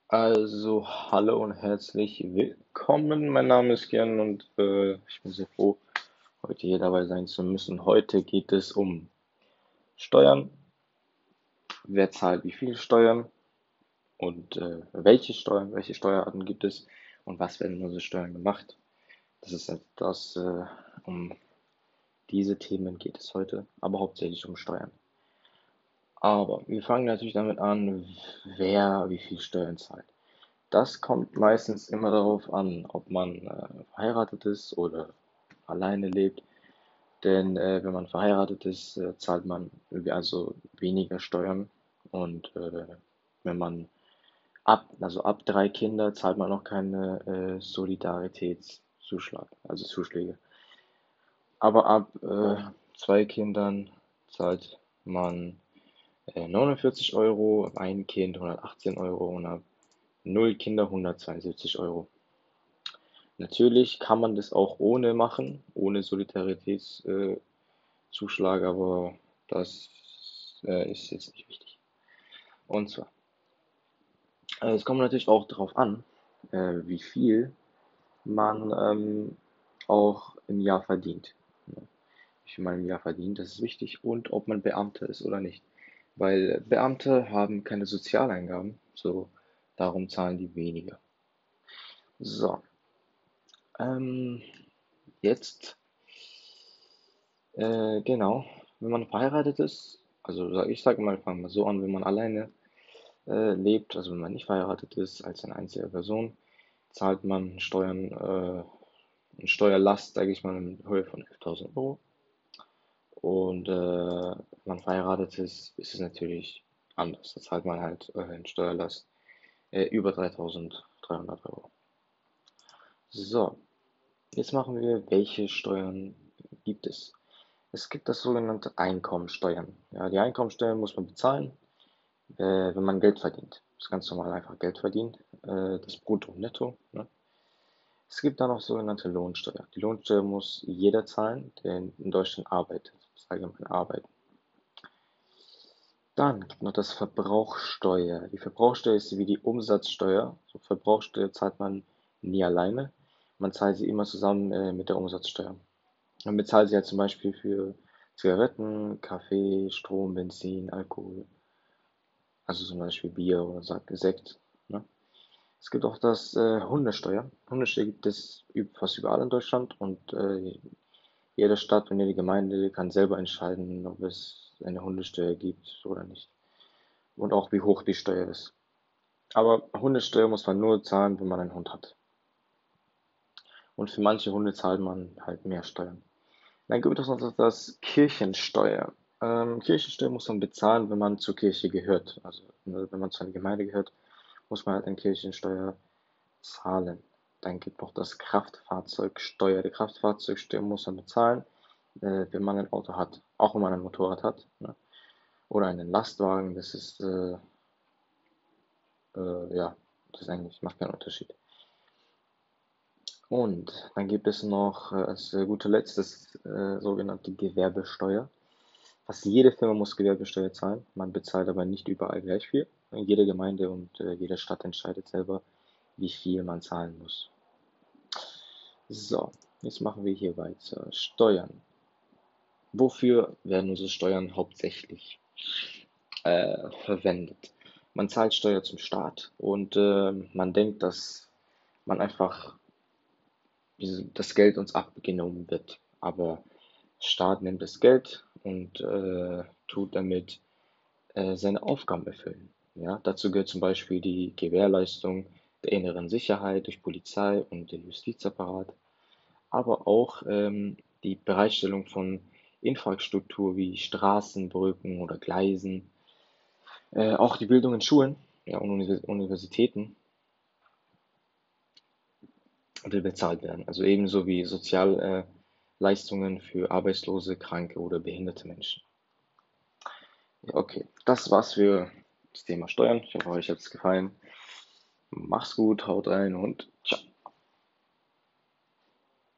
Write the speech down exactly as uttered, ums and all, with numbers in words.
Also, hallo und herzlich willkommen. Mein Name ist Kian und äh, ich bin sehr froh, heute hier dabei sein zu müssen. Heute geht es um Steuern, wer zahlt wie viel Steuern und äh, welche Steuern, welche Steuerarten gibt es und was werden unsere Steuern gemacht. Das ist etwas, äh, um diese Themen geht es heute, aber hauptsächlich um Steuern. Aber wir fangen natürlich damit an, wer wie viel Steuern zahlt. Das kommt meistens immer darauf an, ob man äh, verheiratet ist oder alleine lebt. Denn äh, wenn man verheiratet ist, äh, zahlt man irgendwie also weniger Steuern. Und äh, wenn man ab, also ab drei Kinder zahlt man noch keine äh, Solidaritätszuschlag, also Zuschläge. Aber ab äh, zwei Kindern zahlt man äh, neunundvierzig Euro, ab ein Kind hundertachtzehn Euro und ab null Kinder hundertzweiundsiebzig Euro. Natürlich kann man das auch ohne machen, ohne Solidaritätszuschlag, äh, aber das äh, ist jetzt nicht wichtig. Und zwar, äh, es kommt natürlich auch darauf an, äh, wie viel man ähm, auch im Jahr verdient. Ja, wie viel man im Jahr verdient, das ist wichtig. Und ob man Beamter ist oder nicht. Weil Beamte haben keine Sozialeingaben, so darum zahlen die weniger. So, ähm, jetzt Äh, genau. Wenn man verheiratet ist, also sag- ich sage mal, fangen wir so an, wenn man alleine äh, lebt, also wenn man nicht verheiratet ist, als eine einzige Person, zahlt man Steuern, äh, eine Steuerlast, sage ich mal, in Höhe von elftausend Euro. Und äh, wenn man verheiratet ist, ist es natürlich anders. Da zahlt man halt äh, eine Steuerlast äh, über dreitausenddreihundert Euro. So, jetzt machen wir, welche Steuern gibt es? Es gibt das sogenannte Einkommensteuern. Ja, die Einkommensteuer muss man bezahlen, äh, wenn man Geld verdient. Das ist ganz normal einfach Geld verdienen, äh, das Brutto und Netto. Ne? Es gibt dann noch sogenannte Lohnsteuer. Die Lohnsteuer muss jeder zahlen, der in in Deutschland arbeitet. Das ist allgemein Arbeiten. Dann gibt noch das Verbrauchsteuer. Die Verbrauchsteuer ist wie die Umsatzsteuer. So Verbrauchsteuer zahlt man nie alleine. Man zahlt sie immer zusammen äh, mit der Umsatzsteuer. Man bezahlt sie ja zum Beispiel für Zigaretten, Kaffee, Strom, Benzin, Alkohol, also zum Beispiel Bier oder Sa- Sekt. Ne? Es gibt auch das äh, Hundesteuer. Hundesteuer gibt es üb- fast überall in Deutschland und äh, jede Stadt und jede Gemeinde kann selber entscheiden, ob es eine Hundesteuer gibt oder nicht. Und auch wie hoch die Steuer ist. Aber Hundesteuer muss man nur zahlen, wenn man einen Hund hat. Und für manche Hunde zahlt man halt mehr Steuern. Dann gibt es noch das Kirchensteuer. Ähm, Kirchensteuer muss man bezahlen, wenn man zur Kirche gehört. Also ne, wenn man zu einer Gemeinde gehört, muss man halt eine Kirchensteuer zahlen. Dann gibt es noch das Kraftfahrzeugsteuer. Die Kraftfahrzeugsteuer muss man bezahlen, äh, wenn man ein Auto hat. Auch wenn man ein Motorrad hat. Ne? Oder einen Lastwagen. Das ist, äh, äh, ja, das ist eigentlich, macht keinen Unterschied. Und dann gibt es noch äh, als äh, guter Letzt das äh, sogenannte Gewerbesteuer. Fast jede Firma muss Gewerbesteuer zahlen. Man bezahlt aber nicht überall gleich viel. Jede Gemeinde und äh, jede Stadt entscheidet selber, wie viel man zahlen muss. So, jetzt machen wir hier weiter. Steuern. Wofür werden unsere Steuern hauptsächlich äh, verwendet? Man zahlt Steuer zum Staat und äh, man denkt, dass man einfach diese, das Geld uns abgenommen wird. Aber der Staat nimmt das Geld und äh, tut damit äh, seine Aufgaben erfüllen. Ja, dazu gehört zum Beispiel die Gewährleistung der inneren Sicherheit durch Polizei und den Justizapparat, aber auch ähm, die Bereitstellung von Infrastruktur wie Straßen, Brücken oder Gleisen, äh, auch die Bildung in Schulen, ja, und Univers Universitäten will bezahlt werden. Also ebenso wie Sozialleistungen äh, Leistungen für arbeitslose, kranke oder behinderte Menschen. Ja, okay, das war's für das Thema Steuern. Ich hoffe, euch hat es gefallen. Mach's gut, haut rein und